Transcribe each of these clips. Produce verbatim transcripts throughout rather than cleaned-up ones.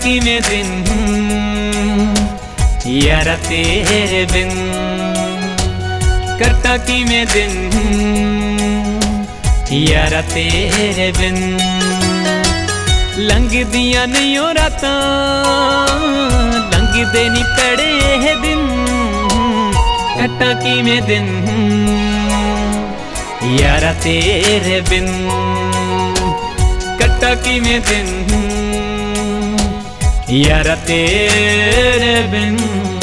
किवें दिन यारा तेरे बिन, कट्टा किवें दिन यारा तेरे बिन। लंघदियां नहीं ओ रातां, लंघदे नहीं पैड़े ये दिन, कट्टा किवें दिन यारा तेरे बिन, कट्टा किवें दिन यारा तेरे बिन।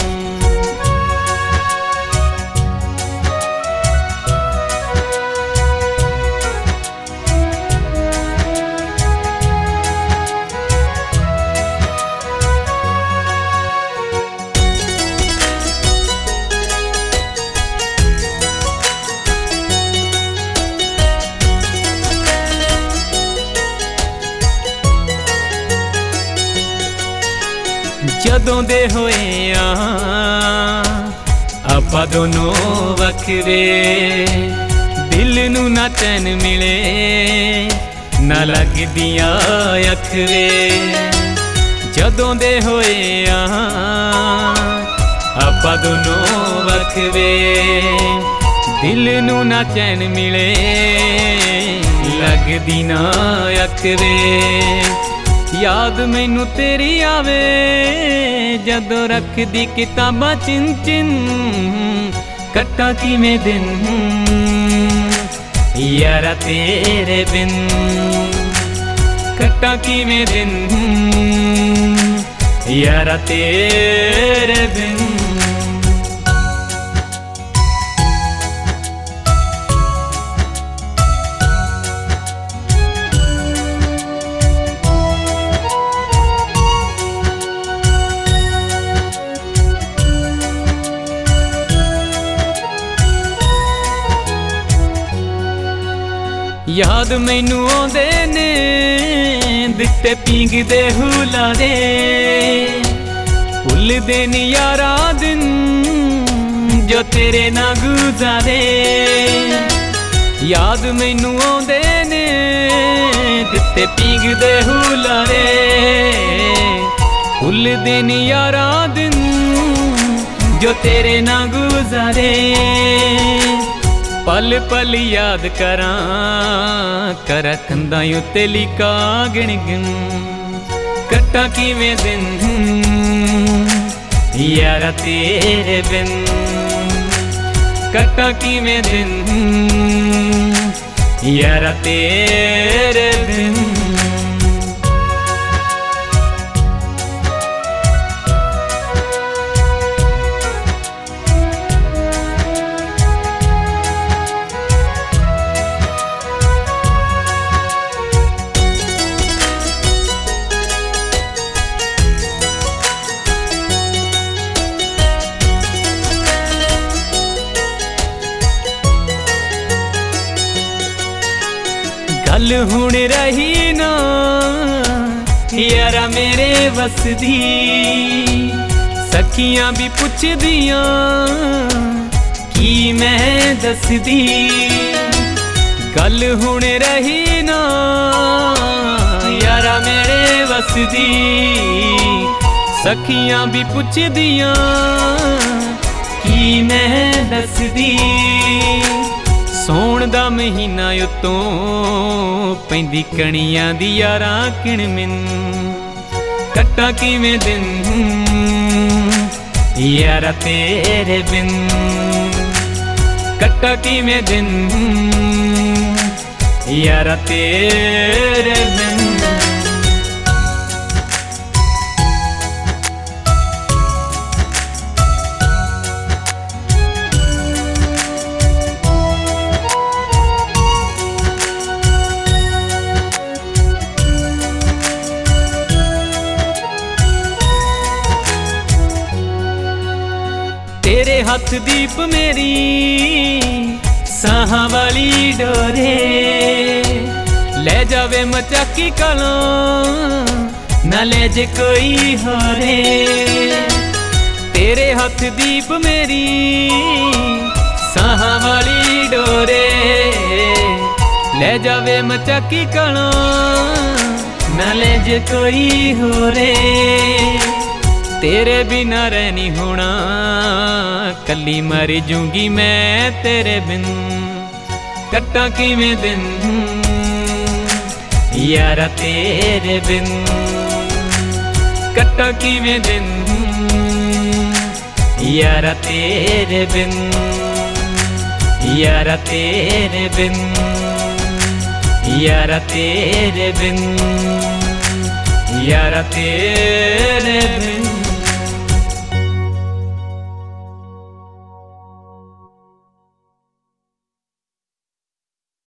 जदों दे होए आपां दोनों वखरे, दिल नू ना चैन मिले ना लगदियां अखरे। जदों दे होए आपां दोनों वखरे, दिल नू ना चैन मिले लगदी ना अखरे। याद मैनू तेरी आवे जदों रखदी किताबां चिन चिन, कट्टा किवें दिन यारा तेरे बिन, कट्टा किवें दिन यारा तेरे बिन। याद मैनू आउंदे ने दिते पींगदे हुलारे, भुलदे नी यारा दिन जो तेरे ना गुजारे। याद मैनू आउंदे ने दिते पींगदे हुलारे, भुलदे नी यारा दिन जो तेरे ना गुजारे। पल पल याद करां करा कंधां उत्ते लिखा गिण गिण, कट्टा किवें दिन यारा तेरे बिन, कट्टा किवें दिन यारा तेरे बिन। गल हुण रही ना यारा मेरे वस दी, सखियां भी पुछदियां की मैं दसदी। गल हुण रही ना यारा मेरे वस दी, सखियां भी पुछदियां की मैं दसदी। सौण दा महीना उत्तों पैंदी कणियां दी यारा किण मिन, कट्टा किवें दिन यारा तेरे बिन, कट्टा किवें दिन यारा तेरे बिन। तेरे हथ दीप मेरी साहां वाली डोरे, ले जावे मचाकी कलों ना ले जे कोई होरे। तेरे हथ दीप मेरी साहां वाली डोरे, ले जावे मचाकी कलों ना ले जे कोई होरे तेरे बिना रहनी होना, कली मर जूंगी मैं तेरे बिन, कट्टा किवें दिन यारा तेरे बिन, कट्टा किवें दिन यारा तेरे बिन, यारा तेरे बिन, यारा तेरे बिन, यारा तेरे बिन।